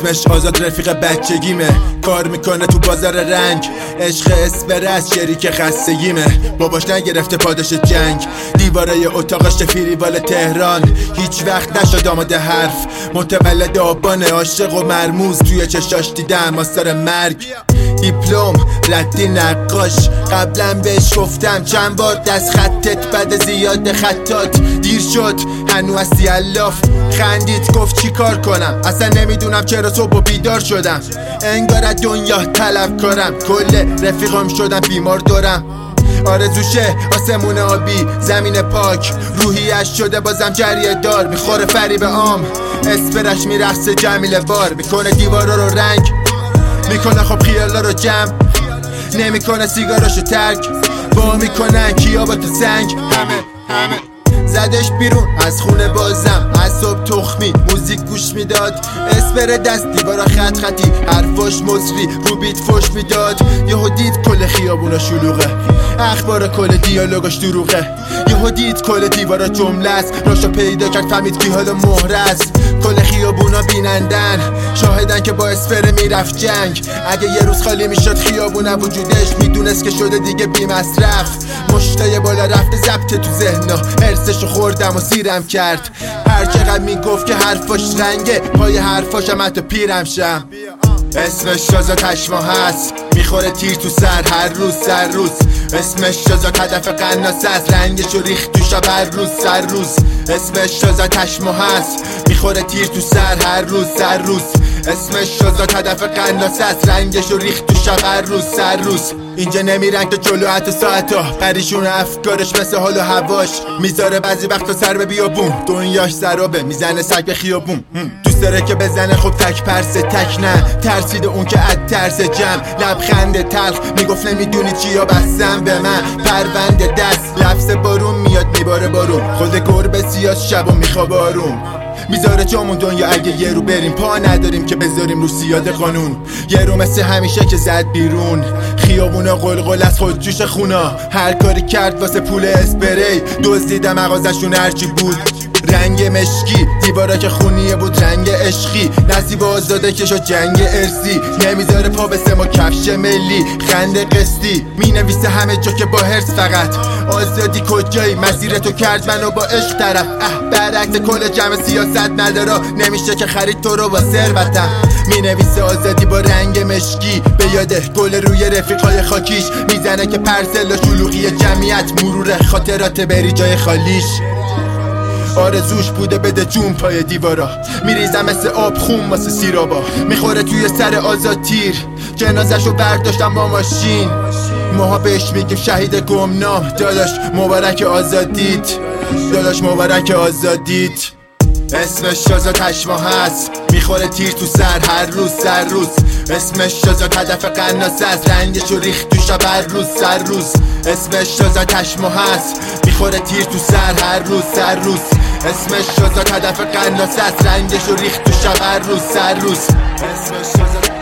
اسمش آزاد رفیق بچگیمه، کار میکنه تو بازار رنگ، عشق اسپرس شریک خستگیمه، باباش نگرفته پاداش جنگ، دیوارای اتاقش فریوال تهران، هیچ وقت نشد آماده حرف، متولد آبان عاشق و مرموز، توی چشاش دیدم آثار مرگ، دیپلم ردی نقاش، قبلا بهش گفتم چند بار دست خطت بد زیاد خطات، دیر شد هنو هستی الاف، خندید گفت چی کار کنم، اصلا نمیدونم چرا صبح بیدار شدم، انگار از دنیا طلبکارم، کل رفیقام شدم بیمار دارم، آرزوشه آسمون آبی زمین پاک، روحیش شده بازم جریه دار، میخوره فریب عام، اسپرش میرقصه جمیله وار، میکنه دیوارا رو رنگ، میکنه خب خیالا رو جمع، نمیکنه سیگاراشو ترک، با میکنن کیا با تو سنگ، همه زدش بیرون از خونه بازم، از صبح تخمی موزیک گوش میداد، اسپر دست دیوارا خط خطی، حرفاش مصری رو بیت فوش میداد، یهو دید کل خیابونا شلوغه، اخبار کل دیالوگاش دروغه، یهو دید کل دیوارا جمله است، راشو پیدا کرد فهمید کی حالا مهره است، کل خیابونا بینندن شاهدن که با اسپر میرفت جنگ، اگه یه روز خالی میشد خیابونا وجودش، میدونست که شده دیگه بی مصرف، مشتای بالا رفته ضبط تو ذهنا، ارسشو خوردم و سیرم کرد، هر چقدر میگفت که حرفاش رنگه، پای حرفاشم حتی پیرم شم، اسمش شازا تشما هست، میخوره تیر تو سر هر روز سر روز، اسمش شازا هدف قناس است، رنگشو ریخت تو شب هر روز سر روز، اسمش شازا تشما هست، میخوره تیر تو سر هر روز سر روز، اسمش شازا هدف قناس است، رنگشو ریخت تو شب هر روز سر روز، اینجا نمیرن که جلو حتی ساعتا، پریشون افکارش مثل حال و هواش، میذاره بعضی وقتا سر به بیابون، دنیاش سرابه میزنه سگ به خیابون، دوست داره که بزنه خب تک پرسه تک نه، ترسیده اون که از ترس جمع، لبخند تلخ میگفت نمیدونی چیا بستم به من، پرونده دست لفظ بارون میاد میباره بارون، خود گربه سیاس شب و میخواب آروم، میذاره جامون دنیا اگه یه رو بریم، پا نداریم که بذاریم رو سیاد قانون، یه رو مثل همیشه که زد بیرون، خیابونا قلقل از خود جوش خونا، هر کاری کرد واسه پول اسپری، دزدیدم مغازشون هرچی بود، رنگ مشکی دیوارا که خونیه بود رنگ عشقی، نصیب آزاده که شد جنگ ارسی، نمیذاره پا بسه ما کفش ملی، خنده قسطی مینویسه همه جا که با هرس، فقط آزادی کجایی مسیر تو کرد منو با عشق طرف، برعکس کل جمع سیاست ندارا، نمیشه که خرید تو رو با ثروتم، مینویسه آزادی با رنگ مشکی، به یاده گل روی رفیقای خاکیش، میزنه که پرسل و شلوغی جمعیت، مرور خاطرات بری جای خالیش، آرزوش بوده بده جون پای دیوارا، میریزم مثل آب خون واسه سیرابا، میخوره توی سر آزاد تیر، جنازشو برداشتم با ماشین، ماها بهش میگیم شهید گمنام، داداش مبارک آزادیت، داداش مبارک آزادیت، اسمش شازا تشما هست، میخوره تیر تو سر هر روز سر روز، اسمش شازا هدف قناس است، رنگشو ریخت تو شب هر روز سر روز، اسمش شازا تشما هست، میخوره تیر تو سر هر روز سر روز، اسمش شازا هدف قناس است، رنگشو ریخت تو شب هر روز سر روز، اسمش شازا